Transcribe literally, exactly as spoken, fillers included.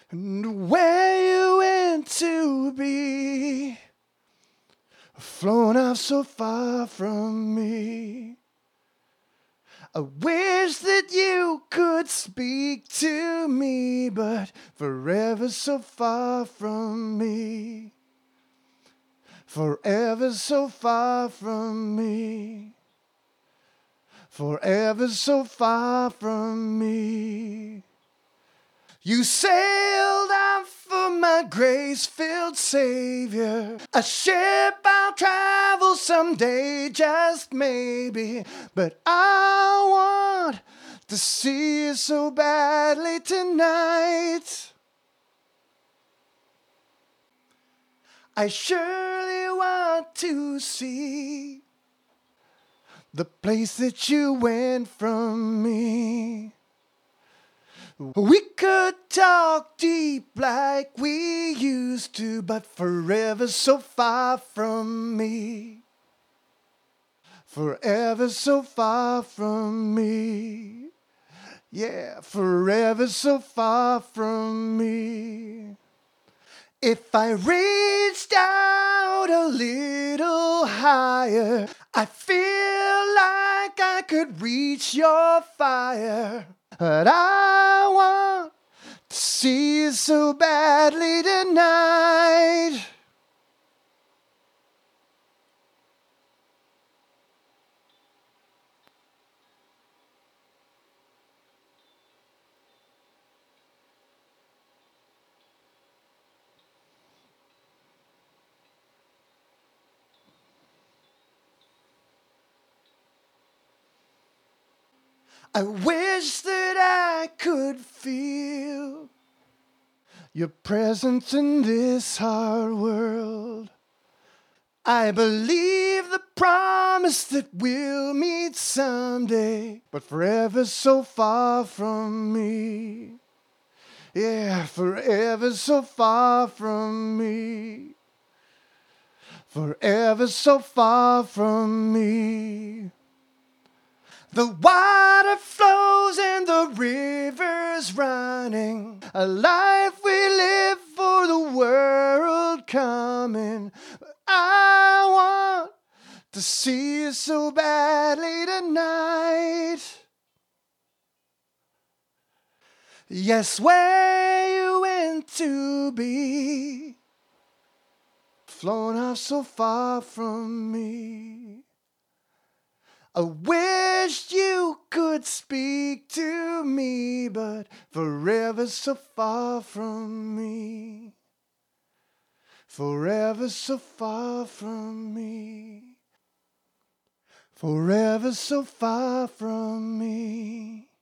and where you went to be, flown off so far from me. I wish that you could speak to me, but forever so far from me. Forever so far from me. Forever so far from me. You sailed out for my grace-filled Savior, a ship I'll travel someday, just maybe. But I want to see you so badly tonight. I surely want to see the place that you went from me. We could talk deep like we used to, but forever so far from me. Forever so far from me. Yeah, forever so far from me. If I reached out a little higher, I feel like I could reach your fire. But I want to see you so badly tonight. I wish that I could feel your presence in this hard world. I believe the promise that we'll meet someday, but forever so far from me. Yeah, forever so far from me. Forever so far from me. The water flows and the river's running, a life we live for the world coming. I want to see you so badly tonight. Yes, where you went to be, flown off so far from me. I wish you could speak to me, but forever so far from me. Forever so far from me. Forever so far from me.